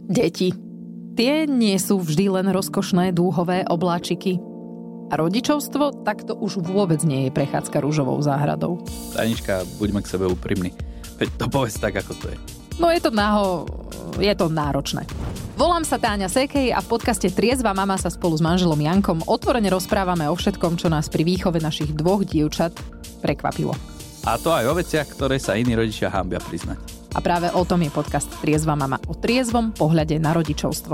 Deti. Tie nie sú vždy len rozkošné dúhové obláčiky. A rodičovstvo, tak to už vôbec nie je prechádzka rúžovou záhradou. Tanička, buďme k sebe úprimní. Veď to povedz tak, ako to je. No je to náročné. Volám sa Táňa Sekej a v podcaste Triezva mama sa spolu s manželom Jankom otvorene rozprávame o všetkom, čo nás pri výchove našich dvoch dievčat prekvapilo. A to aj o veciach, ktoré sa iní rodičia hanbia priznať. A práve o tom je podcast Triezva mama, o triezvom pohľade na rodičovstvo.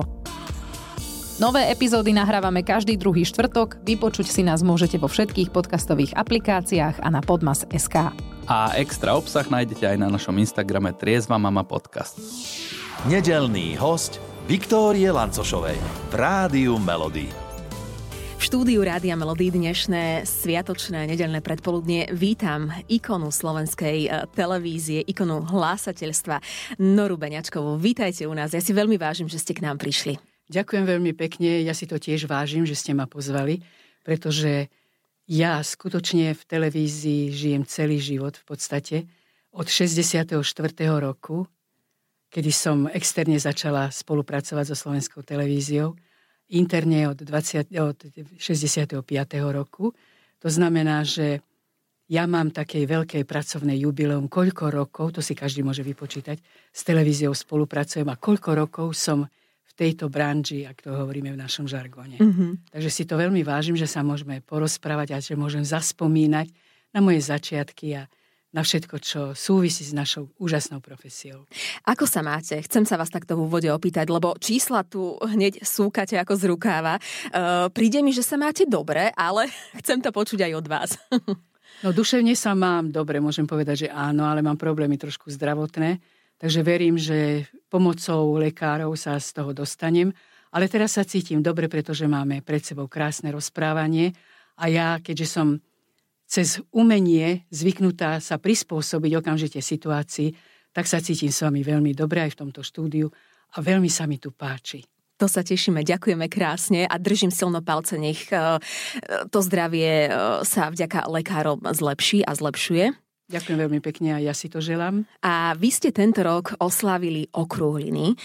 Nové epizódy nahrávame každý druhý štvrtok, vypočuť si nás môžete vo všetkých podcastových aplikáciách a na podmas.sk. A extra obsah nájdete aj na našom Instagrame Triezva mama podcast. Nedeľný hosť Viktórie Lancošovej v Rádiu Melody. V štúdiu Rádia Melody dnešné sviatočné nedeľné predpoludnie vítam ikonu slovenskej televízie, ikonu hlásateľstva Noru Beňačkovú. Vítajte u nás, ja si veľmi vážim, že ste k nám prišli. Ďakujem veľmi pekne, ja si to tiež vážim, že ste ma pozvali, pretože ja skutočne v televízii žijem celý život v podstate od 64. roku, kedy som externe začala spolupracovať so Slovenskou televíziou, interne od 65. roku. To znamená, že ja mám takej veľkej pracovnej jubileum, koľko rokov, to si každý môže vypočítať, s televíziou spolupracujem a koľko rokov som v tejto branži, ak to hovoríme v našom žargóne. Mm-hmm. Takže si to veľmi vážim, že sa môžeme porozprávať a že môžem zaspomínať na moje začiatky a na všetko, čo súvisí s našou úžasnou profesiou. Ako sa máte? Chcem sa vás takto v úvode opýtať, lebo čísla tu hneď súkate ako z rukáva. Príde mi, že sa máte dobre, ale chcem to počuť aj od vás. No duševne sa mám dobre, môžem povedať, že áno, ale mám problémy trošku zdravotné, takže verím, že pomocou lekárov sa z toho dostanem. Ale teraz sa cítim dobre, pretože máme pred sebou krásne rozprávanie a ja, keďže som cez umenie zvyknutá sa prispôsobiť okamžite situácii, tak sa cítim s vami veľmi dobre aj v tomto štúdiu a veľmi sa mi tu páči. To sa tešíme, ďakujeme krásne a držím silno palce, nech to zdravie sa vďaka lekárom zlepší a zlepšuje. Ďakujem veľmi pekne a ja si to želám. A vy ste tento rok oslávili okrúhliny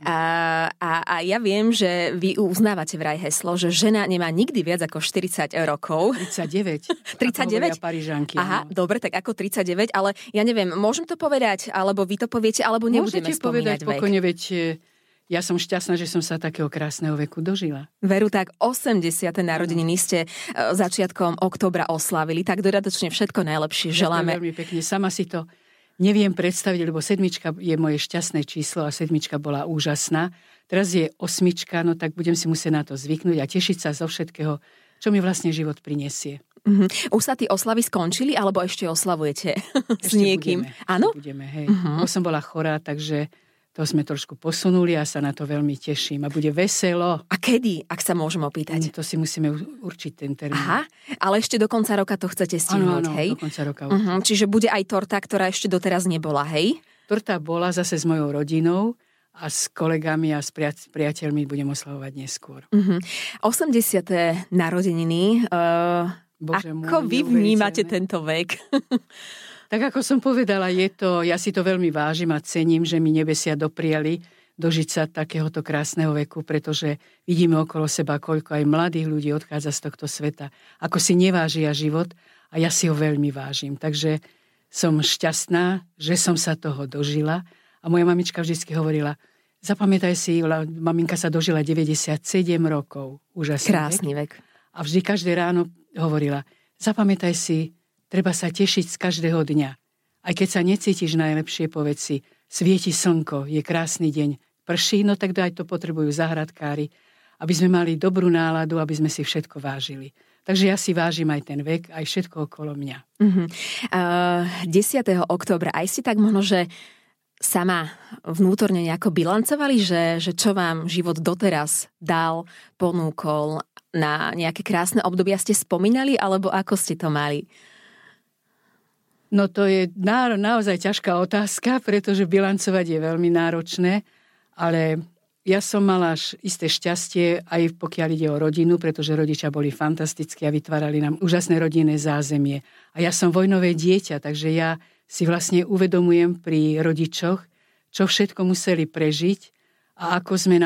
a ja viem, že vy uznávate vraj heslo, že žena nemá nikdy viac ako 40 rokov. 39. 39? Parížanky. Aha, dobre, tak ako 39, ale ja neviem, môžem to povedať, alebo vy to poviete, alebo nebudeme spomínať povedať vek. Pokojne, veď ja som šťastná, že som sa takého krásneho veku dožila. Veru, tak 80. narodeniny ste začiatkom októbra oslávili, tak dodatočne všetko najlepšie želáme. Veľmi pekne, sama si to neviem predstaviť, lebo 7 je moje šťastné číslo a 7 bola úžasná. Teraz je 8, no tak budem si musieť na to zvyknúť a tešiť sa zo všetkého, čo mi vlastne život prinesie. Už sa tí oslavy skončili, alebo ešte oslavujete s ešte niekým? Áno? Budeme, hej. Bo som bola chorá, takže to sme trošku posunuli a sa na to veľmi teším. A bude veselo. A kedy, ak sa môžem opýtať? To si musíme určiť ten termín. Aha, ale ešte do konca roka to chcete stihnúť, hej? Áno, do konca roka. Čiže bude aj torta, ktorá ešte doteraz nebola, hej? Torta bola zase s mojou rodinou a s kolegami a s priateľmi budem oslavovať neskôr. 80. narodeniny. Bože ako môj, vy vnímate tento vek? Tak ako som povedala, ja si to veľmi vážim a cením, že mi nebesia dopriali dožiť sa takéhoto krásneho veku, pretože vidíme okolo seba, koľko aj mladých ľudí odchádza z tohto sveta, ako si nevážia život a ja si ho veľmi vážim. Takže som šťastná, že som sa toho dožila a moja mamička vždy hovorila, zapamätaj si, maminka sa dožila 97 rokov. Úžasný krásny vek. A vždy každé ráno hovorila, zapamätaj si, treba sa tešiť z každého dňa. Aj keď sa necítiš najlepšie, povedz si, svieti slnko, je krásny deň, prší, no tak aj to potrebujú záhradkári, aby sme mali dobrú náladu, aby sme si všetko vážili. Takže ja si vážim aj ten vek, aj všetko okolo mňa. 10. októbra aj si tak možno, že sama vnútorne nejako bilancovali, že čo vám život doteraz dal, ponúkol, na nejaké krásne obdobia ste spomínali, alebo ako ste to mali? No to je naozaj ťažká otázka, pretože bilancovať je veľmi náročné, ale ja som mala až isté šťastie, aj pokiaľ ide o rodinu, pretože rodičia boli fantastickí a vytvárali nám úžasné rodinné zázemie. A ja som vojnové dieťa, takže ja si vlastne uvedomujem pri rodičoch, čo všetko museli prežiť a ako sme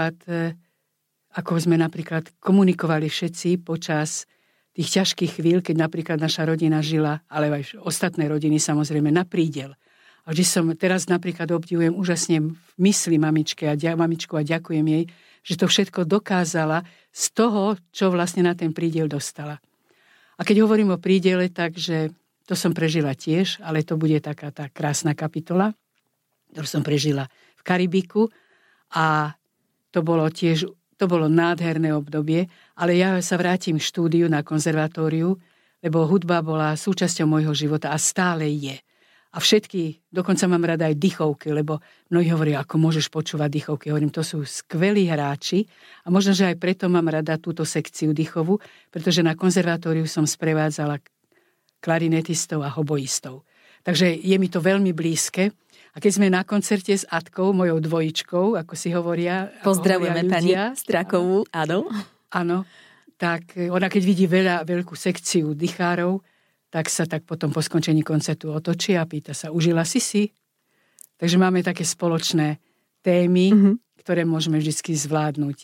napríklad komunikovali všetci počas tých ťažkých chvíľ, keď napríklad naša rodina žila, ale aj ostatné rodiny samozrejme, na prídel. A vždy som teraz napríklad obdivujem úžasne v mysli mamičku a ďakujem jej, že to všetko dokázala z toho, čo vlastne na ten prídel dostala. A keď hovorím o prídele, takže to som prežila tiež, ale to bude taká tá krásna kapitola, ktorú som prežila v Karibiku a to bolo nádherné obdobie, ale ja sa vrátim k štúdiu na konzervatóriu, lebo hudba bola súčasťou môjho života a stále je. A všetky, dokonca mám rada aj dychovky, lebo mnohí hovoria, ako môžeš počúvať dychovky. Hovorím, to sú skvelí hráči a možno, že aj preto mám rada túto sekciu dychovú, pretože na konzervatóriu som sprevádzala klarinetistov a hoboistov. Takže je mi to veľmi blízke. A keď sme na koncerte s Atkou, mojou dvojičkou, ako si hovoria... Pozdravujeme pani Strakovú, áno. Áno, tak ona keď vidí veľkú sekciu dychárov, tak sa tak potom po skončení koncertu otočí a pýta sa, užila si? Takže máme také spoločné témy, ktoré môžeme vždy zvládnuť.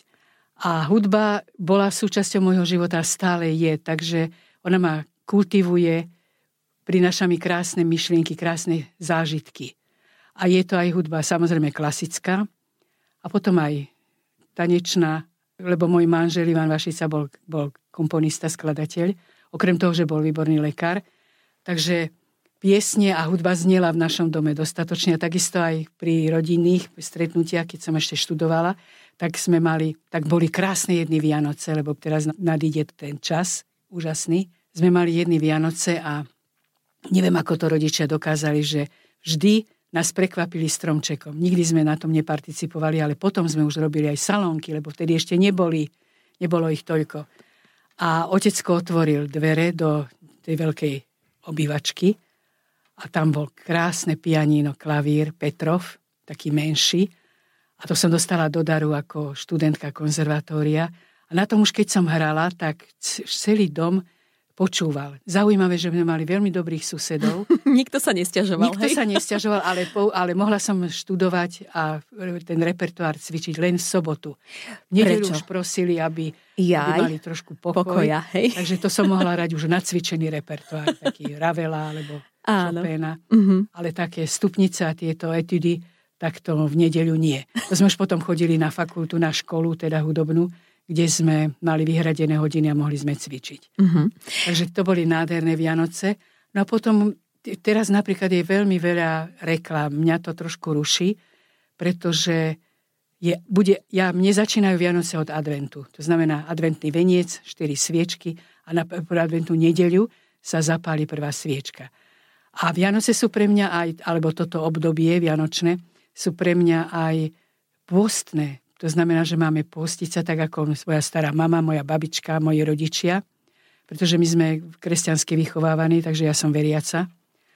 A hudba bola súčasťou môjho života a stále je, takže ona ma kultivuje, prináša mi krásne myšlienky, krásne zážitky. A je to aj hudba samozrejme klasická a potom aj tanečná, lebo môj manžel Ivan Vašica bol komponista, skladateľ, okrem toho, že bol výborný lekár. Takže piesne a hudba znela v našom dome dostatočne. A takisto aj pri rodinných stretnutiach, keď som ešte študovala, tak boli krásne jedny Vianoce, lebo teraz nadíde ten čas úžasný. Sme mali jedny Vianoce a neviem, ako to rodičia dokázali, že vždy nás prekvapili stromčekom. Nikdy sme na tom neparticipovali, ale potom sme už robili aj salónky, lebo vtedy ešte nebolo ich toľko. A otecko otvoril dvere do tej veľkej obývačky a tam bol krásne pianíno, klavír, Petrov, taký menší. A to som dostala do daru ako študentka konzervatória. A na tom už keď som hrala, tak celý dom počúval. Zaujímavé, že sme mali veľmi dobrých susedov. Nikto sa nesťažoval, ale mohla som študovať a ten repertoár cvičiť len v sobotu. V nedeľu už prosili, aby mali trošku pokoja. Takže to som mohla hrať už nacvičený repertoár, taký Ravela alebo Chopina. Ale také stupnice a tieto etudy, tak to v nedeľu nie. To sme už potom chodili na fakultu, na školu, teda hudobnú, kde sme mali vyhradené hodiny a mohli sme cvičiť. Takže to boli nádherné Vianoce. No a potom, teraz napríklad je veľmi veľa reklám. Mňa to trošku ruší, pretože mne začínajú Vianoce od adventu. To znamená adventný veniec, 4 sviečky a na adventnú nedeľu sa zapáli prvá sviečka. A Vianoce sú pre mňa aj, alebo toto obdobie vianočné, sú pre mňa aj pôstne. To znamená, že máme postiť sa tak ako svoja stará mama, moja babička, moji rodičia, pretože my sme kresťansky vychovávaní, takže ja som veriaca.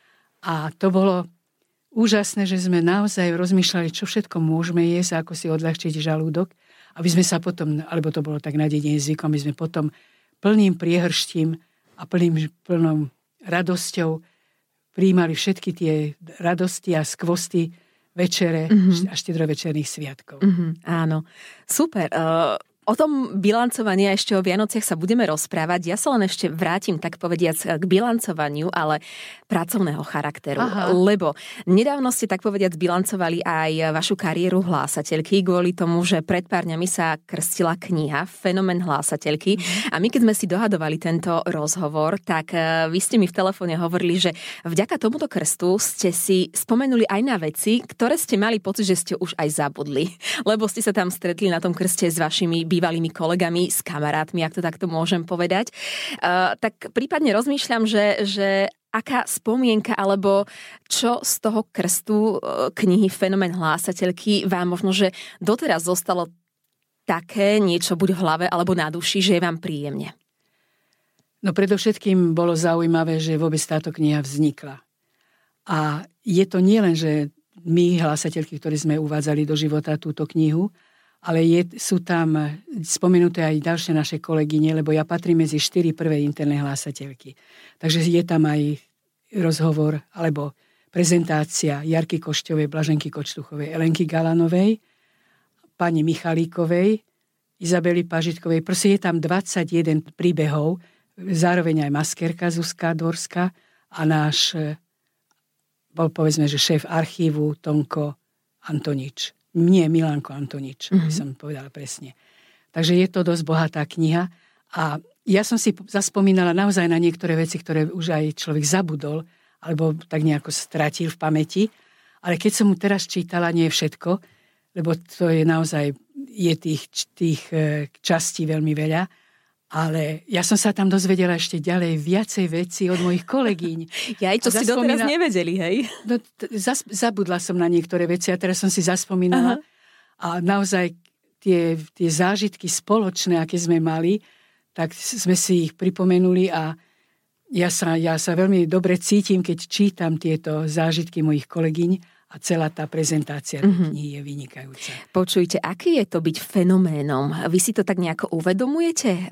A to bolo úžasné, že sme naozaj rozmýšľali, čo všetko môžeme jesť, ako si odľahčiť žalúdok, aby sme sa potom, alebo to bolo tak na dedine zvykom, aby sme potom plným priehrštím a plnou radosťou prijímali všetky tie radosti a skvosty večere a štedrovečerných sviatkov. Áno, super. O tom bilancovaní a ešte o Vianociach sa budeme rozprávať. Ja sa len ešte vrátim, tak povediac, k bilancovaniu, ale pracovného charakteru. Aha. Lebo nedávno ste, tak povediac, bilancovali aj vašu kariéru hlásateľky kvôli tomu, že pred pár dňami sa krstila kniha Fenomén hlásateľky. A my, keď sme si dohadovali tento rozhovor, tak vy ste mi v telefóne hovorili, že vďaka tomuto krstu ste si spomenuli aj na veci, ktoré ste mali pocit, že ste už aj zabudli. Lebo ste sa tam stretli na tom krste s vašimi bývalými kolegami, s kamarátmi, ak to takto môžem povedať. Tak prípadne rozmýšľam, že aká spomienka alebo čo z toho krstu knihy Fenomén hlásateľky vám možno, že doteraz zostalo také niečo buď v hlave alebo na duši, že je vám príjemne? No predovšetkým bolo zaujímavé, že vôbec táto kniha vznikla. A je to nielen, že my hlásateľky, ktorí sme uvádzali do života túto knihu, ale sú tam spomenuté aj ďalšie naše kolegyne, lebo ja patrím medzi 4 prvé interné hlásateľky. Takže je tam aj rozhovor, alebo prezentácia Jarky Košťovej, Blaženky Kočtuchovej, Elenky Galanovej, pani Michalíkovej, Izabely Pažitkovej. Proste je tam 21 príbehov, zároveň aj maskérka Zuzka Dvorská a náš bol povedzme, že šéf archívu Tonko Antonič. Nie, Milanko Antonič, by som povedala presne. Takže je to dosť bohatá kniha a ja som si zaspomínala naozaj na niektoré veci, ktoré už aj človek zabudol alebo tak nejako stratil v pamäti. Ale keď som mu teraz čítala, nie je všetko, lebo to je naozaj, je tých častí veľmi veľa, ale ja som sa tam dozvedela ešte ďalej viacej veci od mojich kolegyň. Ja aj čo si doteraz nevedeli, hej? No, zabudla som na niektoré veci a teraz som si zaspomínala. A naozaj tie zážitky spoločné, aké sme mali, tak sme si ich pripomenuli a ja sa veľmi dobre cítim, keď čítam tieto zážitky mojich kolegyň a celá tá prezentácia knihy je vynikajúca. Počujte, aký je to byť fenoménom? Vy si to tak nejako uvedomujete?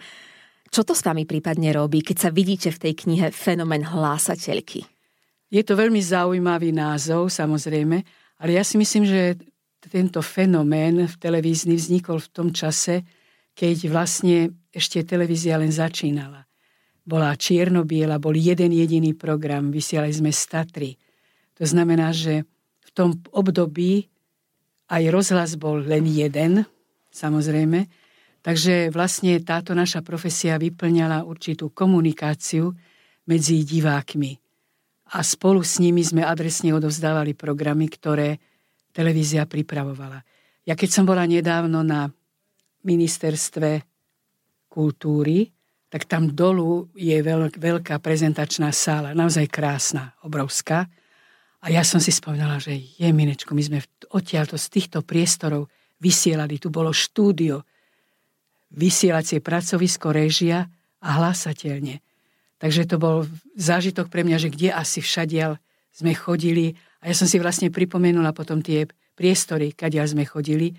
Čo to s vami prípadne robí, keď sa vidíte v tej knihe Fenomén hlásateľky? Je to veľmi zaujímavý názov, samozrejme, ale ja si myslím, že tento fenomén v televízny vznikol v tom čase, keď vlastne ešte televízia len začínala. Bola čierno-biela, bol jeden jediný program, vysielali sme z Tatry. To znamená, že v tom období aj rozhlas bol len jeden, samozrejme. Takže vlastne táto naša profesia vyplňala určitú komunikáciu medzi divákmi. A spolu s nimi sme adresne odovzdávali programy, ktoré televízia pripravovala. Ja keď som bola nedávno na ministerstve kultúry, tak tam dolu je veľká prezentačná sála, naozaj krásna, obrovská. A ja som si spomínala, že Minečko, my sme odtiaľto z týchto priestorov vysielali. Tu bolo štúdio, vysielacie pracovisko, réžia a hlásateľne. Takže to bol zážitok pre mňa, že kde asi všadiaľ sme chodili. A ja som si vlastne pripomenula potom tie priestory, kadiaľ sme chodili,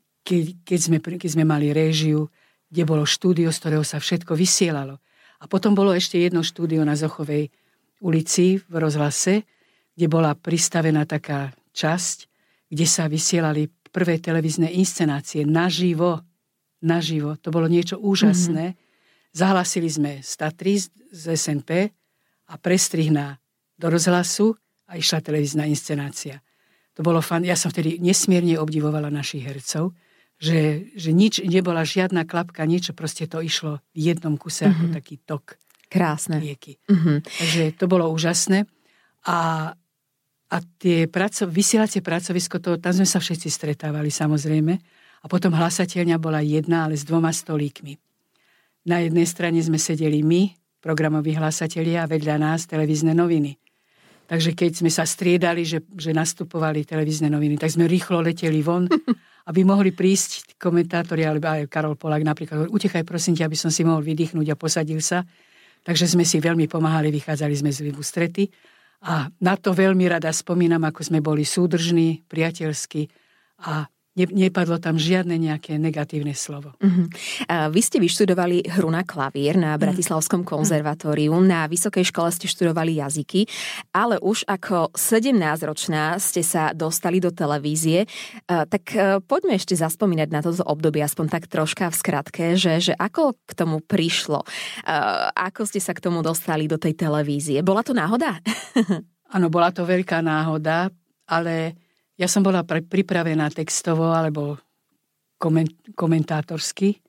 keď sme mali réžiu, kde bolo štúdio, z ktorého sa všetko vysielalo. A potom bolo ešte jedno štúdio na Zochovej ulici v rozhlase, kde bola pristavená taká časť, kde sa vysielali prvé televízne inscenácie naživo. To bolo niečo úžasné. Zahlasili sme z Tatry, z SNP a prestrih do rozhlasu a išla televízna inscenácia. To bolo ja som vtedy nesmierne obdivovala našich hercov, že nič, nebola žiadna klapka, niečo, proste to išlo v jednom kuse ako taký tok. Krásne. Rieky. Takže to bolo úžasné. A tie vysielacie pracovisko, tam sme sa všetci stretávali samozrejme. A potom hlasateľňa bola jedna, ale s 2 stolíkmi. Na jednej strane sme sedeli my, programoví hlasatelia, a vedľa nás televízne noviny. Takže keď sme sa striedali, že nastupovali televízne noviny, tak sme rýchlo leteli von, aby mohli prísť komentátori, alebo aj Karol Polák napríklad, utekaj prosím ťa, aby som si mohol vydýchnuť a posadil sa. Takže sme si veľmi pomáhali, vychádzali sme z ústrety. A na to veľmi rada spomínam, ako sme boli súdržní, priateľskí a nepadlo tam žiadne nejaké negatívne slovo. Vy ste vyštudovali hru na klavír na Bratislavskom konzervatóriu, na vysokej škole ste študovali jazyky, ale už ako 17-ročná ste sa dostali do televízie. Tak poďme ešte zaspomínať na toto obdobie, aspoň tak troška v skratke, že ako k tomu prišlo? Ako ste sa k tomu dostali do tej televízie? Bola to náhoda? Áno, bola to veľká náhoda, ale ja som bola pripravená textovo alebo komentátorsky.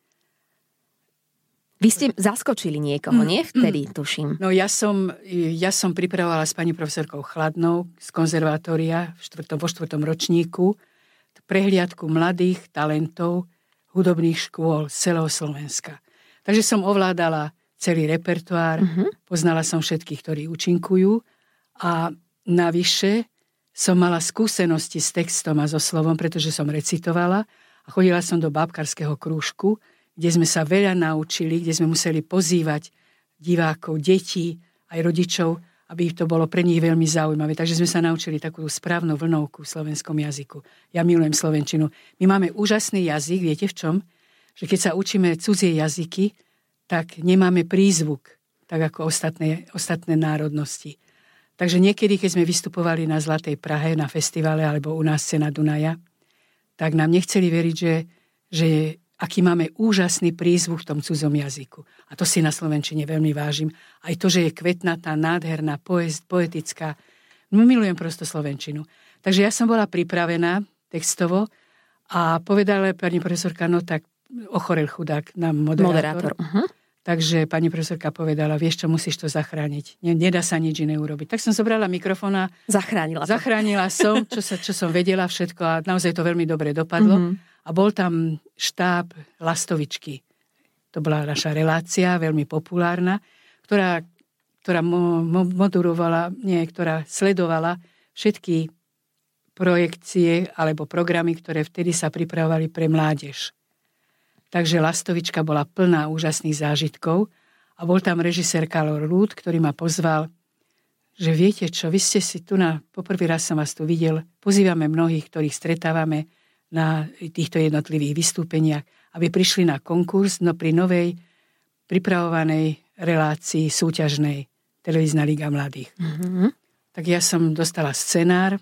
Vy ste zaskočili niekoho, nie? Vtedy, tuším. No ja som pripravovala s pani profesorkou Chladnou z konzervatória vo 4. ročníku prehliadku mladých talentov hudobných škôl z celého Slovenska. Takže som ovládala celý repertoár, poznala som všetkých, ktorí účinkujú a navyše som mala skúsenosti s textom a so slovom, pretože som recitovala a chodila som do bábkarského krúžku, kde sme sa veľa naučili, kde sme museli pozývať divákov, detí, aj rodičov, aby to bolo pre nich veľmi zaujímavé. Takže sme sa naučili takú správnu vlnovku v slovenskom jazyku. Ja milujem slovenčinu. My máme úžasný jazyk, viete v čom? Že keď sa učíme cudzie jazyky, tak nemáme prízvuk, tak ako ostatné národnosti. Takže niekedy, keď sme vystupovali na Zlatej Prahe, na festivale alebo u nás Scéna Dunaja, tak nám nechceli veriť, že aký máme úžasný prízvuk v tom cudzom jazyku. A to si na slovenčine veľmi vážim. Aj to, že je kvetnatá, nádherná, poetická. Milujem prosto slovenčinu. Takže ja som bola pripravená textovo a povedala pani profesorka, no tak ochorel chudák nám moderátor. Takže pani profesorka povedala, vieš čo, musíš to zachrániť. Nedá sa nič iné urobiť. Tak som zobrala mikrofón a zachránila som, čo som vedela všetko a naozaj to veľmi dobre dopadlo. A bol tam štáb Lastovičky. To bola naša relácia, veľmi populárna, ktorá ktorá sledovala všetky projekcie alebo programy, ktoré vtedy sa pripravovali pre mládež. Takže Lastovička bola plná úžasných zážitkov a bol tam režisér Karol Rút, ktorý ma pozval, že viete čo, vy ste si tu poprvý raz som vás tu videl, pozývame mnohých, ktorých stretávame na týchto jednotlivých vystúpeniach, aby prišli na konkurs, no pri novej pripravovanej relácii súťažnej Televízna liga mladých. Tak ja som dostala scenár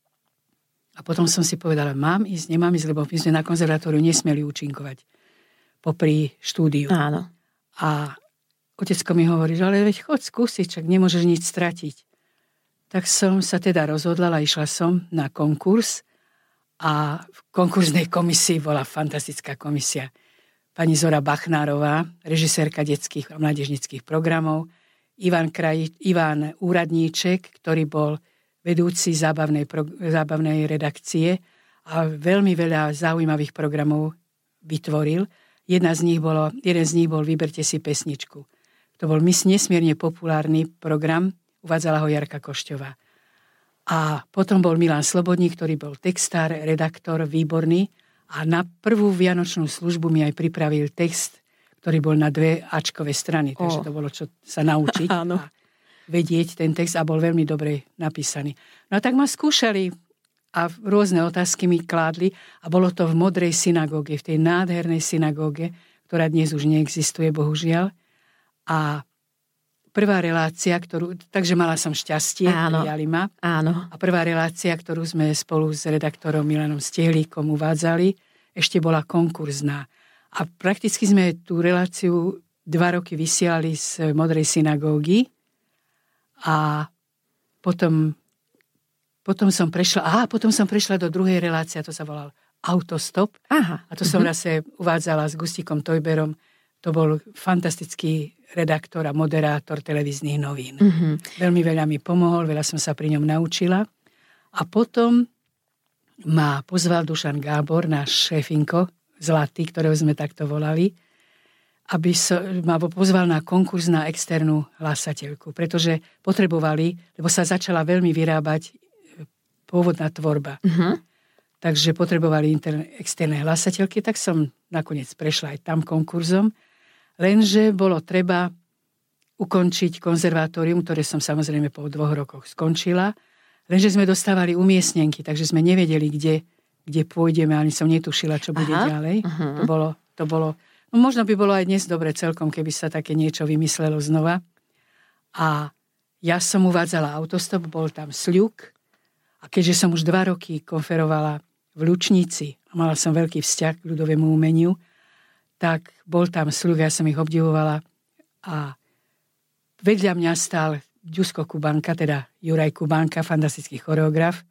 a potom som si povedala, mám ísť, nemám ísť, lebo my sme na konzervatóriu nesmieli účinkovať popri štúdiu. Áno. A otecko mi hovorí, že ale veď chod skúsiť, čak nemôžeš nič stratiť. Tak som sa teda rozhodla, išla som na konkurs a v konkurznej komisii bola fantastická komisia. Pani Zora Bachnárová, režisérka detských a mládežnických programov, Ivan Úradníček, ktorý bol vedúci zábavnej redakcie a veľmi veľa zaujímavých programov vytvoril. Jeden z nich bol Vyberte si pesničku. To bol nesmierne populárny program, uvádzala ho Jarka Košťová. A potom bol Milan Slobodník, ktorý bol textár, redaktor, výborný a na prvú vianočnú službu mi aj pripravil text, ktorý bol na 2 áčkové strany, takže to bolo čo sa naučiť a vedieť ten text a bol veľmi dobre napísaný. No a tak ma skúšali a rôzne otázky mi kládli a bolo to v Modrej synagóge, v tej nádhernej synagóge, ktorá dnes už neexistuje, bohužiaľ. A prvá relácia, takže mala som šťastie, prijali ma. Áno. A prvá relácia, ktorú sme spolu s redaktorom Milanom Stiehlíkom uvádzali, ešte bola konkurzná. A prakticky sme tú reláciu 2 roky vysielali z Modrej synagógy a potom som prešla do druhej relácie, to sa volal Autostop. Aha. A to som zase uvádzala s Gustíkom Tojberom. To bol fantastický redaktor a moderátor televíznych novín. Veľmi veľa mi pomohol, veľa som sa pri ňom naučila. A potom ma pozval Dušan Gábor, náš šéfinko, Zlatý, ktorého sme takto volali, aby ma pozval na konkurs na externú hlasateľku, pretože potrebovali, lebo sa začala veľmi vyrábať pôvodná tvorba. Takže potrebovali externé hlasateľky, tak som nakoniec prešla aj tam konkurzom, lenže bolo treba ukončiť konzervatórium, ktoré som samozrejme po 2 rokoch skončila, lenže sme dostávali umiestnenky, takže sme nevedeli, kde pôjdeme, ani som netušila, čo bude ďalej. To bolo, no možno by bolo aj dnes dobre celkom, keby sa také niečo vymyslelo znova. A ja som uvádzala Autostop, bol tam Sľuk a keďže som už 2 roky konferovala v Lučnici a mala som veľký vzťah k ľudovému umeniu, tak bol tam Sľuk, ja som ich obdivovala a vedľa mňa stál Ďusko Kubanka, teda Juraj Kubanka, fantastický choreograf,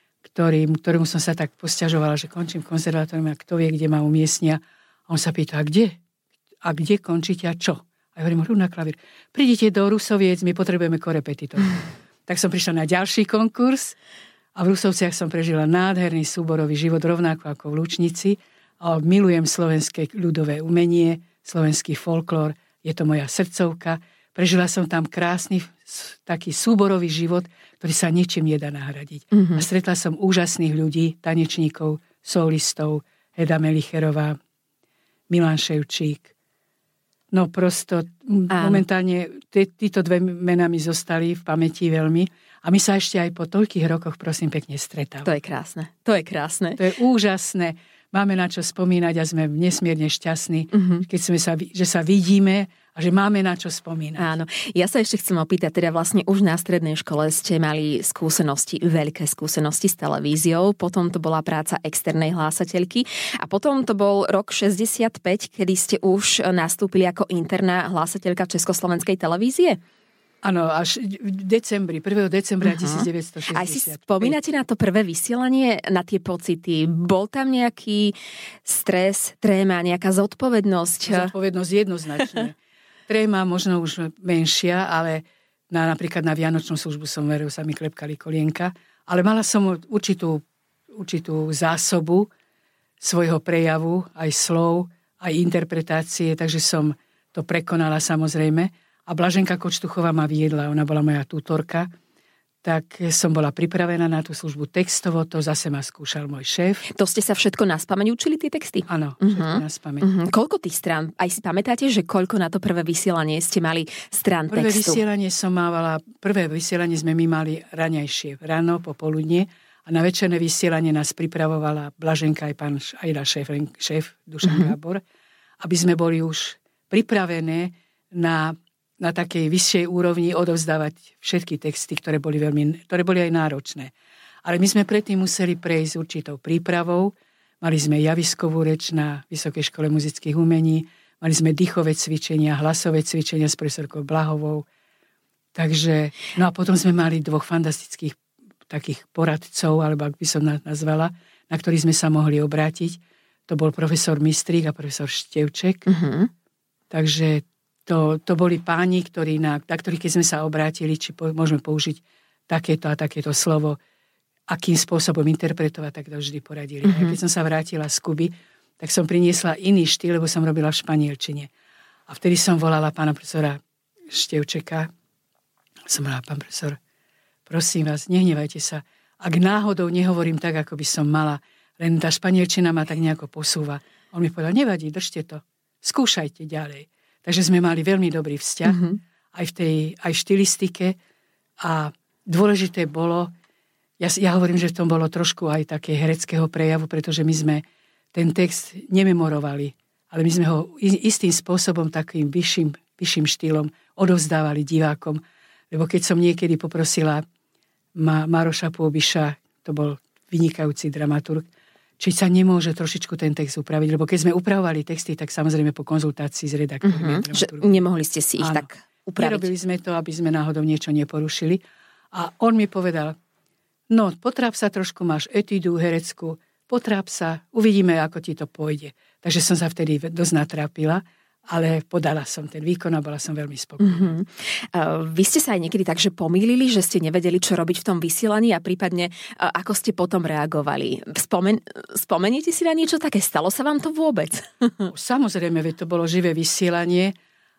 ktorému som sa tak posťažovala, že končím konzervatórium a kto vie, kde ma umiestnia. A on sa pýta, a kde? A kde končíte a čo? A ja hovorím, hru na klavír. Prídite do Rusoviec, my potrebujeme korepetitor. Tak som prišla na ďalší konkurs a v Rusovciach som prežila nádherný súborový život, rovnako ako v Lučnici. A milujem slovenské ľudové umenie, slovenský folklór, je to moja srdcovka. Prežila som tam krásny taký súborový život, ktorý sa ničím nedá nahradiť. A stretla som úžasných ľudí, tanečníkov, solistov, Heda Melicherová, Milan Ševčík. No prosto momentálne títo 2 mená mi zostali v pamäti veľmi. A my sa ešte aj po toľkých rokoch, prosím, pekne stretávame. To je krásne. To je úžasné. Máme na čo spomínať a sme nesmierne šťastní, že sa vidíme a a že máme na čo spomínať. Áno. Ja sa ešte chcem opýtať, teda vlastne už na strednej škole ste mali skúsenosti, veľké skúsenosti s televíziou, potom to bola práca externej hlásateľky a potom to bol rok 65, kedy ste už nastúpili ako interná hlásateľka Československej televízie? Áno, až v decembri, 1. decembra 1960. Aj si spomínate na to prvé vysielanie, na tie pocity? Bol tam nejaký stres, tréma, nejaká zodpovednosť? Zodpovednosť jednoznačne. Tréma možno už menšia, ale napríklad na Vianočnú službu som veril, sa mi klepkali kolienka, ale mala som určitú zásobu svojho prejavu, aj slov, aj interpretácie, takže som to prekonala samozrejme. A Blaženka Kočtuchová ma viedla, ona bola moja tutorka, tak som bola pripravená na tú službu textovo, to zase ma skúšal môj šéf. To ste sa všetko naspamäť učili, tie texty? Áno, všetko naspamäť. Koľko tých strán, aj si pamätáte, že koľko na to prvé vysielanie ste mali strán textu? Prvé vysielanie sme my mali raňajšie, ráno, popoludne, a na večerné vysielanie nás pripravovala Blaženka aj náš šéf Dušan Gábor, aby sme boli už pripravené na takej vyššej úrovni odovzdávať všetky texty, ktoré boli aj náročné. Ale my sme predtým museli prejsť určitou prípravou. Mali sme javiskovú reč na Vysokej škole muzických umení, mali sme dýchové cvičenia, hlasové cvičenia s profesorkou Blahovou. Takže, no a potom sme mali 2 fantastických takých poradcov, alebo ak by som nazvala, na ktorých sme sa mohli obrátiť. To bol profesor Mistrík a profesor Števček. Takže to boli páni, na ktorých keď sme sa obrátili, či môžeme použiť takéto a takéto slovo, akým spôsobom interpretovať, tak to vždy poradili. A keď som sa vrátila z Kuby, tak som priniesla iný štýl, lebo som robila v španielčine. A vtedy som volala pána profesora Števčeka. Som volala, pán profesor, prosím vás, nehnevajte sa. Ak náhodou nehovorím tak, ako by som mala, len tá španielčina ma tak nejako posúva. On mi povedal, nevadí, držte to. Skúšajte ďalej. Takže sme mali veľmi dobrý vzťah aj v štilistike a dôležité bolo, ja hovorím, že v tom bolo trošku aj také hereckého prejavu, pretože my sme ten text nememorovali, ale my sme ho istým spôsobom takým vyšším štýlom odovzdávali divákom, lebo keď som niekedy poprosila Maroša Pôbiša, to bol vynikajúci dramaturg, či sa nemôže trošičku ten text upraviť, lebo keď sme upravovali texty, tak samozrejme po konzultácii s redaktorom. Nemohli ste si ich tak upraviť. Nerobili sme to, aby sme náhodou niečo neporušili. A on mi povedal, no potráp sa trošku, máš etudu hereckú, potráp sa, uvidíme, ako ti to pôjde. Takže som sa vtedy dosť natrápila, ale podala som ten výkon a bola som veľmi spokojná. Vy ste sa aj niekedy takže pomýlili, že ste nevedeli, čo robiť v tom vysielaní a prípadne ako ste potom reagovali. Spomeniete si na niečo také? Stalo sa vám to vôbec? Samozrejme, veď to bolo živé vysielanie,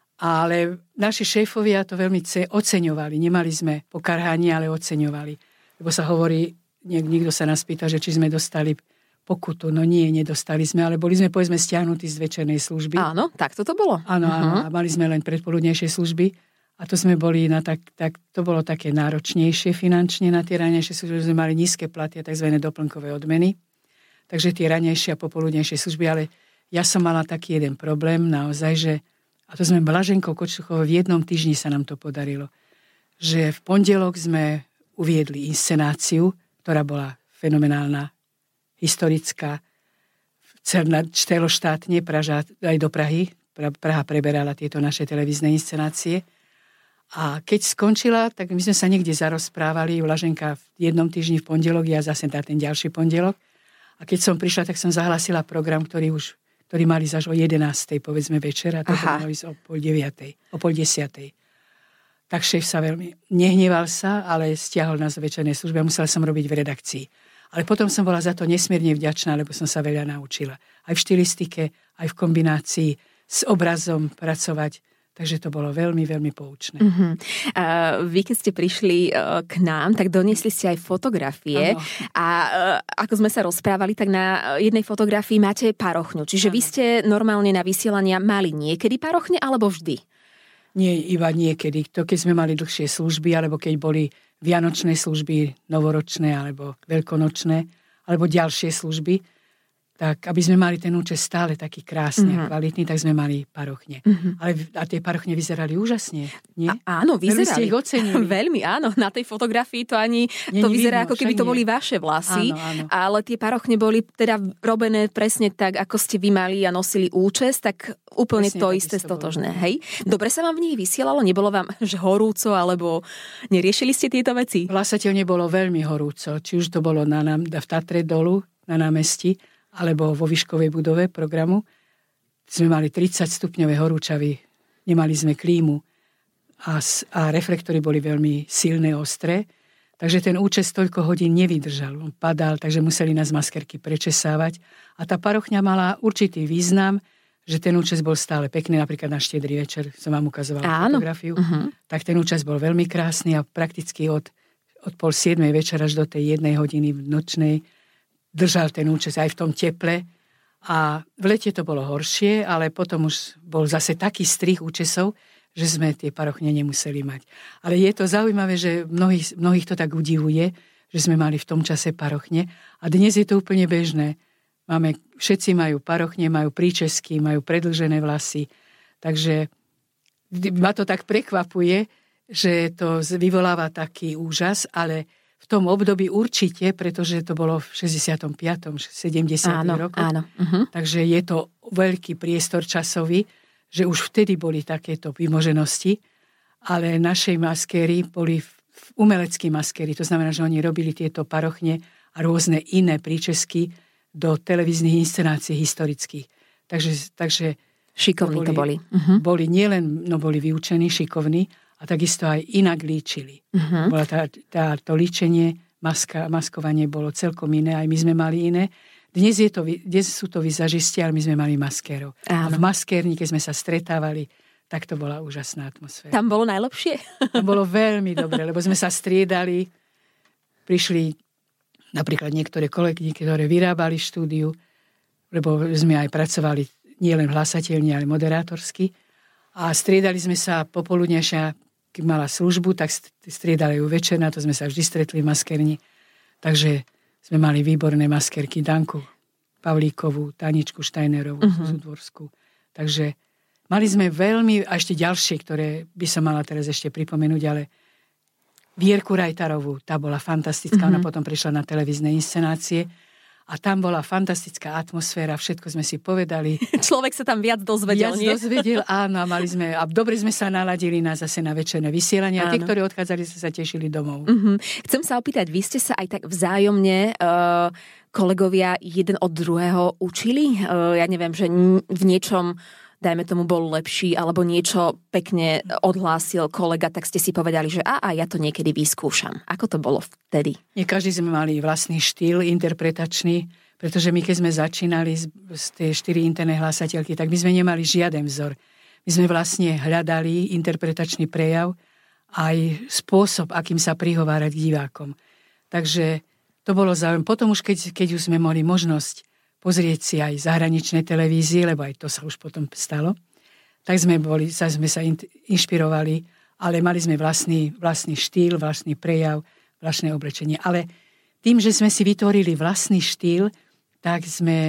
ale naši šéfovia to veľmi oceňovali. Nemali sme pokarhanie, ale oceňovali. Lebo sa hovorí, niekto sa nás pýta, že či sme dostali pokutu. No nie, nedostali sme, ale boli sme, povedzme, stiahnutí z večernej služby. Áno, tak to bolo. Áno, a mali sme len predpoludnejšie služby a to sme boli to bolo také náročnejšie finančne na tie ranejšie služby. Sme mali nízke platy a tzv. Doplnkové odmeny. Takže tie ranejšie a popoludnejšie služby, ale ja som mala taký jeden problém naozaj, že, a to sme Blaženkou Kočtuchovou v jednom týždni sa nám to podarilo, že v pondelok sme uviedli inscenáciu, ktorá bola fenomenálna, historická, celoštátne, aj do Prahy. Praha preberala tieto naše televízne inscenácie. A keď skončila, tak my sme sa niekde zarozprávali, Blaženka v jednom týždni v pondelok, ja zase ten ďalší pondelok. A keď som prišla, tak som zahlasila program, ktorý mali až o 11:00, povedzme večer, a toto malo ísť o 8:30, o 9:30. Tak šéf sa veľmi nehneval sa, ale stiahol nás do večernej služby a musela som robiť v redakcii. Ale potom som bola za to nesmierne vďačná, lebo som sa veľa naučila. Aj v štilistike, aj v kombinácii s obrazom pracovať. Takže to bolo veľmi, veľmi poučné. Vy, keď ste prišli k nám, tak doniesli ste aj fotografie. Ano. A ako sme sa rozprávali, tak na jednej fotografii máte parochňu. Čiže vy ste normálne na vysielania mali niekedy parochne, alebo vždy? Nie, iba niekedy. To keď sme mali dlhšie služby, alebo keď boli vianočné služby, novoročné alebo veľkonočné, alebo ďalšie služby. tak aby sme mali ten účes stále taký krásny a kvalitný, tak sme mali parochne. A tie parochne vyzerali úžasne, nie? Áno, vyzerali. Veľmi ste ich ocenili. Veľmi, áno. Na tej fotografii to ani to vyzerá, ako keby to boli vaše vlasy. Áno. Ale tie parochne boli teda robené presne tak, ako ste vy mali a nosili účes, tak úplne presne to isté stotožné. Hej? Dobre sa vám v nich vysielalo? Nebolo vám horúco, alebo neriešili ste tieto veci? Hlasateľne bolo veľmi horúco. Či už to bolo v Tatre dolu, na námestí, alebo vo výškovej budove programu. Sme mali 30 stupňové horúčavy, nemali sme klímu a reflektory boli veľmi silné, ostré, takže ten účes toľko hodín nevydržal. On padal, takže museli nás maskerky prečesávať a tá parochňa mala určitý význam, že ten účes bol stále pekný, napríklad na Štiedry večer som vám ukazovala fotografiu, tak ten účes bol veľmi krásny a prakticky od 6:30 večera až do tej 1 hodiny v nočnej držal ten účes aj v tom teple a v lete to bolo horšie, ale potom už bol zase taký strih účesov, že sme tie parochne nemuseli mať. Ale je to zaujímavé, že mnohých to tak udivuje, že sme mali v tom čase parochne a dnes je to úplne bežné. Všetci majú parochne, majú príčesky, majú predĺžené vlasy, takže ma to tak prekvapuje, že to vyvoláva taký úžas, ale v tom období určite, pretože to bolo v 65. 70. rokoch. Áno. Takže je to veľký priestor časový, že už vtedy boli takéto vymoženosti, ale našej maskéry boli umeleckí maskéry. To znamená, že oni robili tieto parochne a rôzne iné príčesky do televíznych inscenácií historických. Takže šikovní to boli. Boli nielen, boli vyučení, šikovní, a takisto aj inak líčili. Bola to líčenie, maskovanie bolo celkom iné, aj my sme mali iné. Dnes sú to vizažisti, ale my sme mali maskérov. A v maskérni, keď sme sa stretávali, tak to bola úžasná atmosféra. Tam bolo najlepšie? Tam bolo veľmi dobre, lebo sme sa striedali. Prišli napríklad niektoré kolegy, ktoré vyrábali štúdiu, lebo sme aj pracovali nielen v hlasateľni, ale moderátorsky. A striedali sme sa popoludnejšia, keď mala službu, tak striedali ju večer, na to sme sa vždy stretli v maskerni. Takže sme mali výborné maskerky, Danku Pavlíkovú, Taničku Štajnerovú, Zuzu Dvorskú. Takže mali sme veľmi, a ešte ďalšie, ktoré by som mala teraz ešte pripomenúť, ale Vierku Rajtarovú, tá bola fantastická, ona potom prišla na televízne inscenácie. A tam bola fantastická atmosféra, všetko sme si povedali. Človek sa tam viac dozvedel, nie? Áno, a dobre sme sa naladili zase na večerné vysielanie. A tí, ktorí odchádzali, sa tešili domov. Chcem sa opýtať, vy ste sa aj tak vzájomne kolegovia jeden od druhého učili? Ja neviem, že v niečom, dajme tomu, bol lepší, alebo niečo pekne odhlásil kolega, tak ste si povedali, že ja to niekedy vyskúšam. Ako to bolo vtedy? Nie každý sme mali vlastný štýl interpretačný, pretože my keď sme začínali z tej 4 interné hlasateľky, tak my sme nemali žiaden vzor. My sme vlastne hľadali interpretačný prejav aj spôsob, akým sa prihovárať k divákom. Takže to bolo zaujímavé. Potom už, keď už sme mali možnosť pozrieť si aj zahraničné televízie, lebo aj to sa už potom stalo, tak sme sa inšpirovali, ale mali sme vlastný štýl, vlastný prejav, vlastné oblečenie. Ale tým, že sme si vytvorili vlastný štýl, tak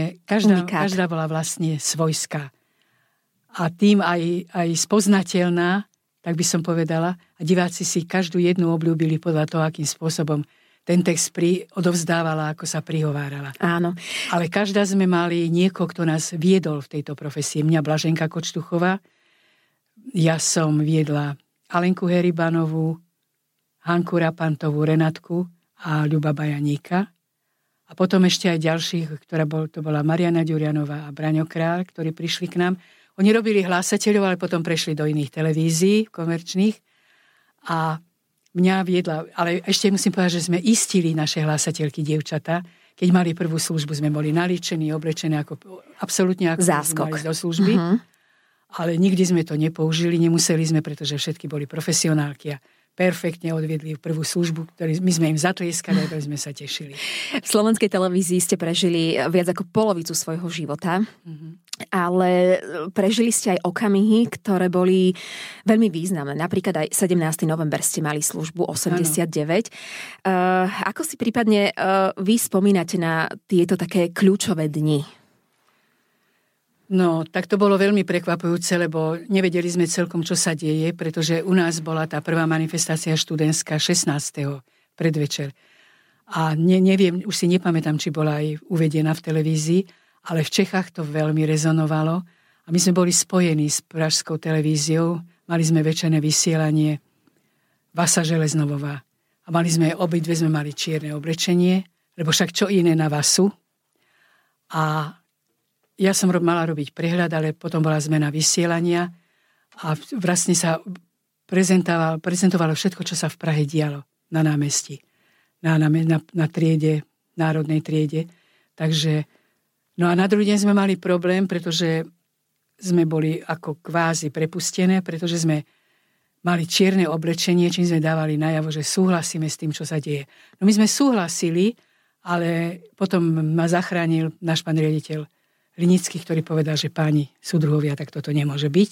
každá bola vlastne svojská. A tým aj spoznateľná, tak by som povedala, a diváci si každú jednu obľúbili podľa toho, akým spôsobom ten text odovzdávala, ako sa prihovárala. Áno. Ale každá sme mali niekoho, kto nás viedol v tejto profesii. Mňa Blaženka Kočtuchová, ja som viedla Alenku Heribanovú, Hanku Rapantovú, Renatku a Ľuba Bajaníka. A potom ešte aj ďalších, to bola Mariana Ďurianová a Braňo Král, ktorí prišli k nám. Oni robili hlásateľov, ale potom prešli do iných televízií komerčných. A mňa viedla, ale ešte musím povedať, že sme istili naše hlásateľky dievčatá. Keď mali prvú službu, sme boli naličení, oblečené absolútne ako záskok do služby. Ale nikdy sme to nepoužili, nemuseli sme, pretože všetky boli profesionálky a perfektne odviedli prvú službu, my sme im zatlieskali, aby sme sa tešili. V slovenskej televízii ste prežili viac ako polovicu svojho života, ale prežili ste aj okamihy, ktoré boli veľmi významné. Napríklad aj 17. november ste mali službu 89. Ako si prípadne vy spomínate na tieto také kľúčové dni No, tak to bolo veľmi prekvapujúce, lebo nevedeli sme celkom, čo sa deje, pretože u nás bola tá prvá manifestácia študentská 16. predvečer. A neviem, už si nepamätám, či bola aj uvedená v televízii, ale v Čechách to veľmi rezonovalo. A my sme boli spojení s pražskou televíziou, mali sme večerné vysielanie Vasa Železnovová. A obidve sme mali čierne oblečenie, lebo však čo iné na Vasu. A ja som mala robiť prehľad, ale potom bola zmena vysielania a vlastne sa prezentovalo všetko, čo sa v Prahe dialo na námestí, na triede, národnej triede. Takže, no a na druhý deň sme mali problém, pretože sme boli ako kvázi prepustené, pretože sme mali čierne oblečenie, čím sme dávali najavo, že súhlasíme s tým, čo sa deje. No my sme súhlasili, ale potom ma zachránil náš pán riaditeľ Linický, ktorý povedal, že páni súdruhovia, tak toto nemôže byť.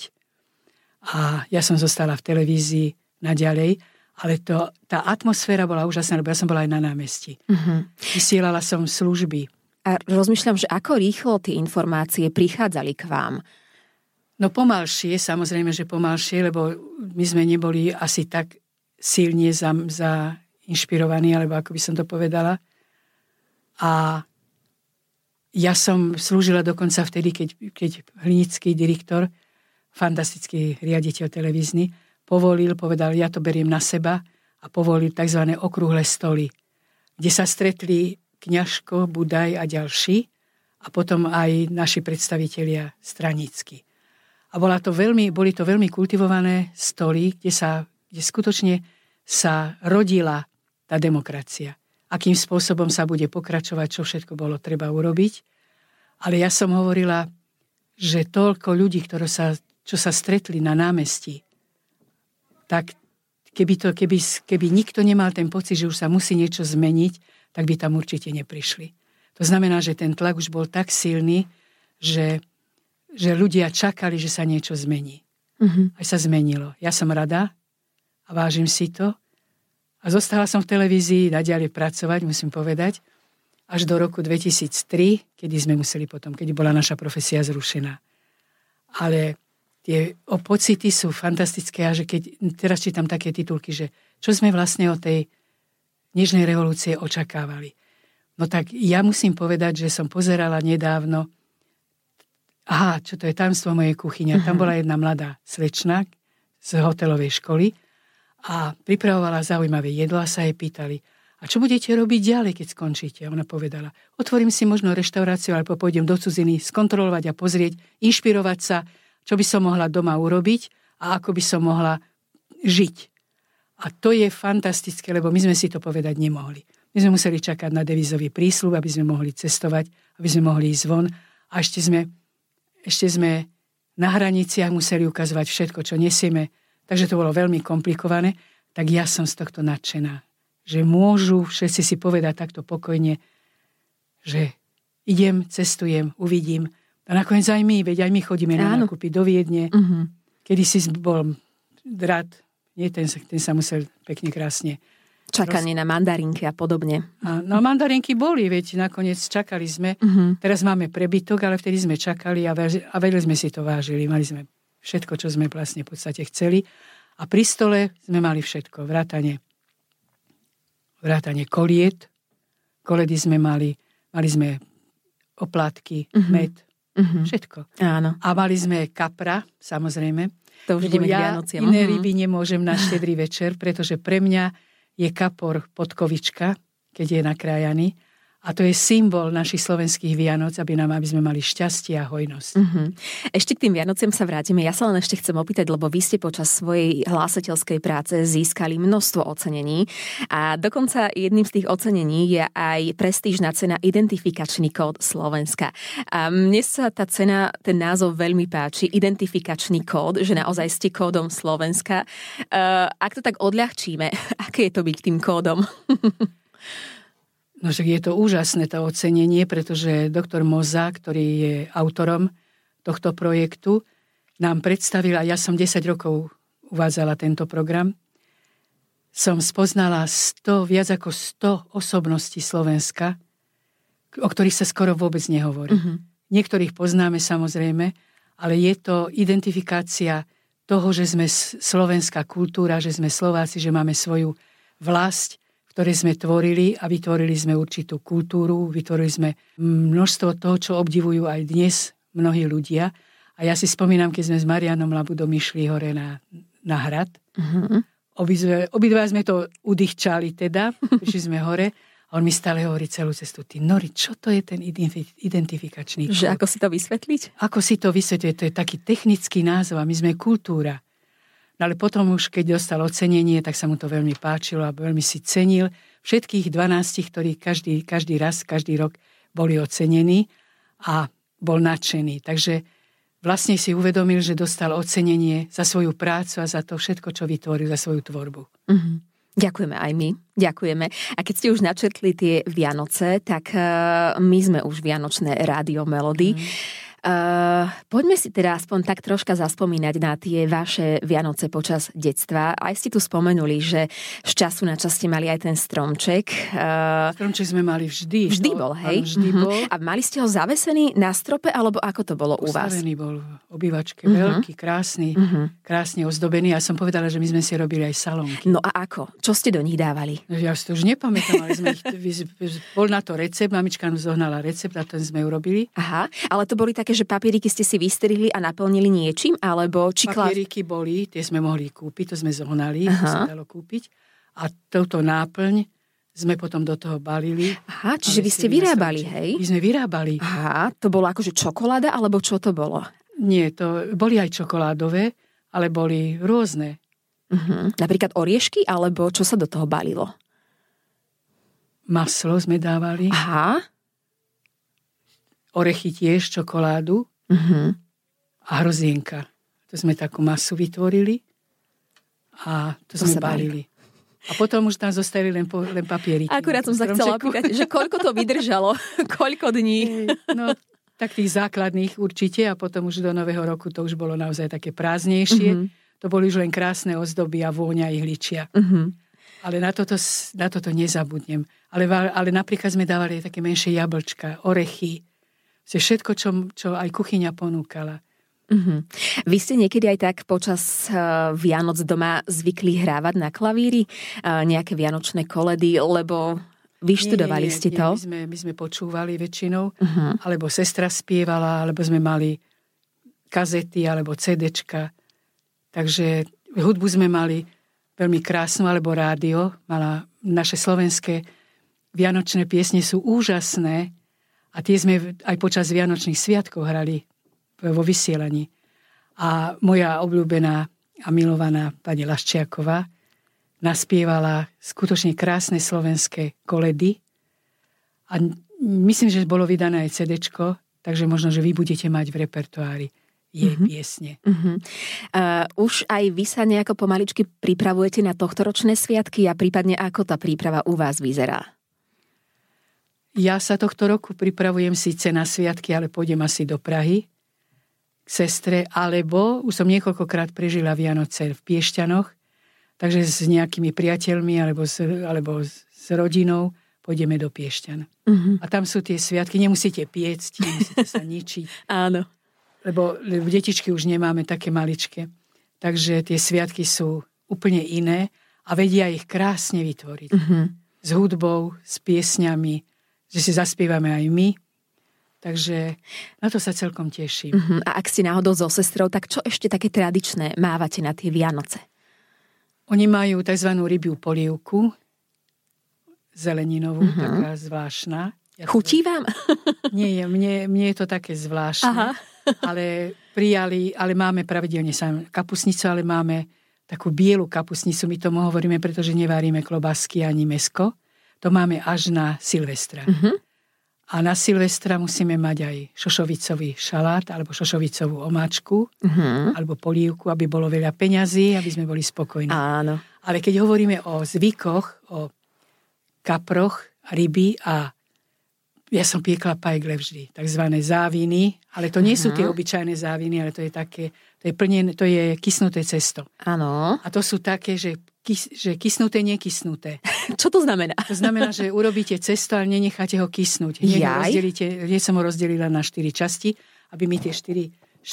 A ja som zostala v televízii naďalej, ale tá atmosféra bola úžasná, lebo ja som bola aj na námestí. Vysielala som služby. A rozmýšľam, že ako rýchlo tie informácie prichádzali k vám? No pomalšie, samozrejme, že pomalšie, lebo my sme neboli asi tak silne zainšpirovaní, alebo ako by som to povedala. A ja som slúžila dokonca vtedy, keď Hlinický direktor, fantastický riaditeľ televízny, povedal, ja to beriem na seba a povolil tzv. Okrúhle stoly, kde sa stretli Kňažko, Budaj a ďalší a potom aj naši predstavitelia stranícky. A boli to veľmi kultivované stoly, kde skutočne sa rodila tá demokracia. Akým spôsobom sa bude pokračovať, čo všetko bolo treba urobiť. Ale ja som hovorila, že toľko ľudí, čo sa stretli na námestí, tak keby nikto nemal ten pocit, že už sa musí niečo zmeniť, tak by tam určite neprišli. To znamená, že ten tlak už bol tak silný, že ľudia čakali, že sa niečo zmení. Aj sa zmenilo. Ja som rada a vážim si to. A zostala som v televízii naďalej pracovať, musím povedať, až do roku 2003, kedy sme museli potom, keď bola naša profesia zrušená. Ale tie pocity sú fantastické a že keď teraz čítam také titulky, že čo sme vlastne od tej nežnej revolúcie očakávali. No tak ja musím povedať, že som pozerala nedávno, čo to je Tajomstvo mojej kuchyne. Tam bola jedna mladá slečna z hotelovej školy, a pripravovala zaujímavé jedlo a sa jej pýtali, a čo budete robiť ďalej, keď skončíte? A ona povedala, otvorím si možno reštauráciu, alebo pôjdem do cudziny skontrolovať a pozrieť, inšpirovať sa, čo by som mohla doma urobiť a ako by som mohla žiť. A to je fantastické, lebo my sme si to povedať nemohli. My sme museli čakať na devízový prísľub, aby sme mohli cestovať, aby sme mohli ísť von a ešte sme na hraniciach museli ukazovať všetko, čo nesieme. Takže to bolo veľmi komplikované, tak ja som z tohto nadšená. Že môžu všetci si povedať takto pokojne, že idem, cestujem, uvidím. A nakoniec aj my chodíme na nákupy do Viedne. Kedy si bol Drát, ten sa musel pekne krásne. Čakanie na mandarinky a podobne. No mandarinky boli, veď nakoniec čakali sme. Teraz máme prebytok, ale vtedy sme čakali a veľmi sme si to vážili. Mali sme všetko, čo sme vlastne v podstate chceli. A pri stole sme mali všetko. Vrátane koliet. Koledy sme mali sme oplátky, med, všetko. Áno. A mali sme kapra, samozrejme. To už ideme k Vianociam. Iné ryby nemôžem na štedrý večer, pretože pre mňa je kapor podkovička, keď je nakrájaný. A to je symbol našich slovenských Vianoc, aby sme mali šťastie a hojnosť. Ešte k tým Vianociam sa vrátime. Ja sa len ešte chcem opýtať, lebo vy ste počas svojej hlásateľskej práce získali množstvo ocenení a dokonca jedným z tých ocenení je aj prestížna cena Identifikačný kód Slovenska. A mne sa tá cena, ten názov veľmi páči, Identifikačný kód, že naozaj ste kódom Slovenska. Ak to tak odľahčíme, aké je to byť tým kódom? No však je to úžasné to ocenenie, pretože doktor Moza, ktorý je autorom tohto projektu, nám predstavila, ja som 10 rokov uvádzala tento program, som spoznala viac ako 100 osobností Slovenska, o ktorých sa skoro vôbec nehovorí. Niektorých poznáme samozrejme, ale je to identifikácia toho, že sme slovenská kultúra, že sme Slováci, že máme svoju vlast, v ktorej sme tvorili a vytvorili sme určitú kultúru, vytvorili sme množstvo toho, čo obdivujú aj dnes mnohí ľudia. A ja si spomínam, keď sme s Marianom Labudom išli hore na hrad. Obidva sme to udýchčali teda, prišli sme hore a on mi stále hovorí celú cestu: ty Nori, čo to je ten identifikačný kód? Že ako si to vysvetliť? Ako si to vysvetliť? To je taký technický názov a my sme kultúra. No ale potom už, keď dostal ocenenie, tak sa mu to veľmi páčilo a veľmi si cenil všetkých 12, ktorí každý rok boli ocenení a bol nadšený. Takže vlastne si uvedomil, že dostal ocenenie za svoju prácu a za to všetko, čo vytvoril, za svoju tvorbu. Ďakujeme aj my. Ďakujeme. A keď ste už načrtli tie Vianoce, tak my sme už Vianočné Rádio Melody. Poďme si teda aspoň tak troška zaspomínať na tie vaše Vianoce počas detstva. Aj ste tu spomenuli, že z času na čas ste mali aj ten stromček. Stromček sme mali vždy. Vždy bol, hej? Vždy bol. A mali ste ho zavesený na strope, alebo ako to bolo u vás? Postavený bol v obývačke, veľký, krásny, krásne ozdobený. Ja som povedala, že my sme si robili aj salónky. No a ako? Čo ste do nich dávali? Ja si to už nepamätám, ale sme bol na to recept, mamička nám zohnala recept a ten sme urobili. Aha, ale to boli také, že papieriky ste si vystrihli a naplnili niečím, alebo papieriky boli, tie sme mohli kúpiť, to sme zohnali, to sa dalo kúpiť. A touto náplň sme potom do toho balili. Aha, čiže vy ste vyrábali, hej? My sme vyrábali. Aha, to bolo akože čokoláda, alebo čo to bolo? Nie, to boli aj čokoládové, ale boli rôzne. Napríklad oriešky, alebo čo sa do toho balilo? Maslo sme dávali. Aha. Orechy tiež, čokoládu. A hrozienka. To sme takú masu vytvorili a to sme balili. A potom už tam zostali len papieriky. Akurát som sa chcela pýtať, že koľko to vydržalo? Koľko dní? No, tak tých základných určite a potom už do nového roku to už bolo naozaj také prázdnejšie. To boli už len krásne ozdoby a vôňa ihličia. Ale na toto nezabudnem. Ale napríklad sme dávali také menšie jablčka, orechy, všetko, čo aj kuchyňa ponúkala. Vy ste niekedy aj tak počas Vianoc doma zvykli hrávať na klavíri nejaké vianočné koledy, lebo vyštudovali ste to? My sme počúvali väčšinou, alebo sestra spievala, alebo sme mali kazety, alebo CDčka. Takže hudbu sme mali veľmi krásnu, alebo rádio. Naše slovenské vianočné piesne sú úžasné. A tie sme aj počas Vianočných sviatkov hrali vo vysielaní. A moja obľúbená a milovaná pani Laščiaková naspievala skutočne krásne slovenské koledy. A myslím, že bolo vydané aj CDčko, takže možno, že vy budete mať v repertoári jej piesne. Už aj vy sa nejako pomaličky pripravujete na tohtoročné sviatky a prípadne ako tá príprava u vás vyzerá? Ja sa tohto roku pripravujem síce na sviatky, ale pôjdem asi do Prahy k sestre, alebo už som niekoľkokrát prežila Vianoce v Piešťanoch, takže s nejakými priateľmi alebo s rodinou pôjdeme do Piešťan. A tam sú tie sviatky, nemusíte piecť, nemusíte sa ničiť. Áno. Lebo detičky už nemáme také maličké. Takže tie sviatky sú úplne iné a vedia ich krásne vytvoriť. S hudbou, s piesňami, že si zaspievame aj my. Takže na to sa celkom teším. A ak ste náhodou so sestrou, tak čo ešte také tradičné mávate na tie Vianoce? Oni majú tzv. Rybiu polievku, zeleninovú, taká zvláštna. Chutí vám? Nie, mne je to také zvláštne. Aha. Ale máme pravidelne kapusnicu, ale máme takú bielu kapusnicu, my tomu hovoríme, pretože nevárime klobásky ani mäsko. To máme až na Silvestra. A na Silvestra musíme mať aj šošovicový šalát, alebo šošovicovú omáčku, alebo polievku, aby bolo veľa peňazí, aby sme boli spokojní. Áno. Ale keď hovoríme o zvykoch, o kaproch, ryby a ja som piekla pajgle vždy, takzvané záviny, ale to nie sú tie obyčajné záviny, ale to je také, to je kysnuté cesto. Áno. A to sú také, že kysnuté, nekysnuté. Čo to znamená? To znamená, že urobíte cesto, ale nenecháte ho kysnúť. Hneď som ho rozdelila na 4 časti, aby mi tie 4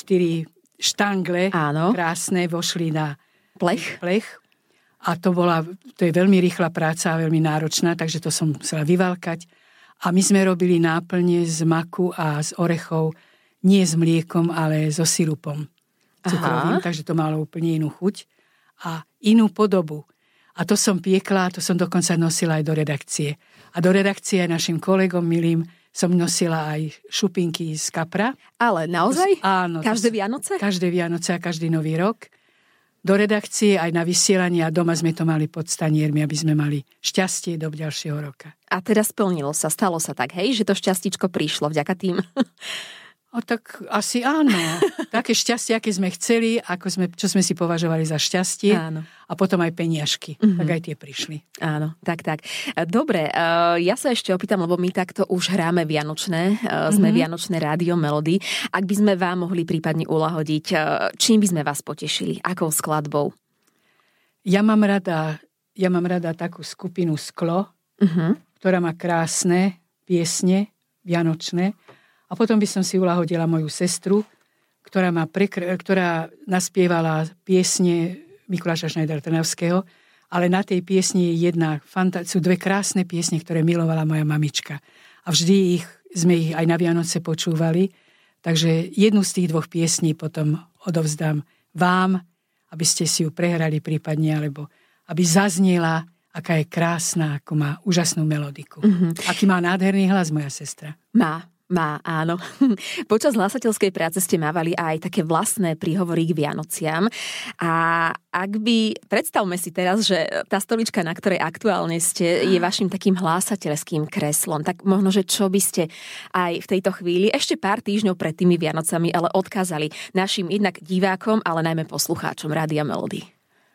štangle krásne vošli na plech. A to je veľmi rýchla práca a veľmi náročná, takže to som musela vyvalkať. A my sme robili náplne z maku a z orechov, nie s mliekom, ale so sirupom cukrovým, takže to malo úplne inú chuť a inú podobu. A to som piekla, to som dokonca nosila aj do redakcie. A do redakcie aj našim kolegom milým som nosila aj šupinky z kapra. Ale naozaj? Áno. Každé Vianoce? Každé Vianoce a každý Nový rok. Do redakcie aj na vysielanie a doma sme to mali pod staniermi, aby sme mali šťastie do ďalšieho roka. A teda splnilo sa, stalo sa tak, hej, že to šťastíčko prišlo vďaka tým? Tak asi áno. Také šťastie, aké sme chceli, čo sme si považovali za šťastie. Áno. A potom aj peniažky. Tak aj tie prišli. Áno, tak. Dobre, ja sa ešte opýtam, lebo my takto už hráme vianočné, sme Vianočné rádio Melody. Ak by sme vám mohli prípadne ulahodiť, čím by sme vás potešili? Akou skladbou? Ja mám rada takú skupinu Sklo, ktorá má krásne piesne vianočné. A potom by som si ulahodila moju sestru, ktorá naspievala piesne Mikuláša Šnajdara-Trnavského, ale na tej piesni sú 2 krásne piesne, ktoré milovala moja mamička. A vždy sme ich aj na Vianoce počúvali, takže jednu z tých 2 piesní potom odovzdám vám, aby ste si ju prehrali prípadne, alebo aby zaznela, aká je krásna, ako má úžasnú melodiku. Aký má nádherný hlas moja sestra. Má, áno. Počas hlasateľskej práce ste mávali aj také vlastné príhovory k Vianociam. A predstavme si teraz, že tá stolička, na ktorej aktuálne ste, je vašim takým hlásateľským kreslom. Tak možno, že čo by ste aj v tejto chvíli, ešte pár týždňov pred tými Vianocami, ale odkázali našim jednak divákom, ale najmä poslucháčom Rádia Melody.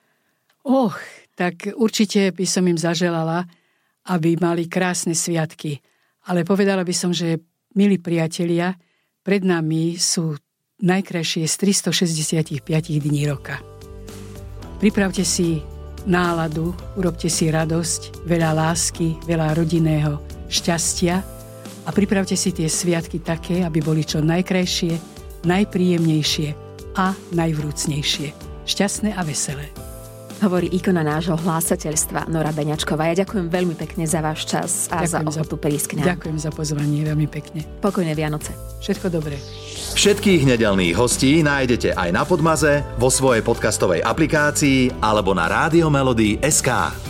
Tak určite by som im zaželala, aby mali krásne sviatky. Ale povedala by som, že milí priatelia, pred nami sú najkrajšie z 365 dní roka. Pripravte si náladu, urobte si radosť, veľa lásky, veľa rodinného šťastia a pripravte si tie sviatky také, aby boli čo najkrajšie, najpríjemnejšie a najvrúcnejšie. Šťastné a veselé. Hovorí ikona nášho hlásateľstva Nora Beňačková. Ja ďakujem veľmi pekne za váš čas a za ochotu prísť k nám. Ďakujem za pozvanie, veľmi pekne. Pokojné Vianoce. Všetko dobré. Všetkých nedeľných hostí nájdete aj na Podmaze, vo svojej podcastovej aplikácii alebo na radiomelody.sk.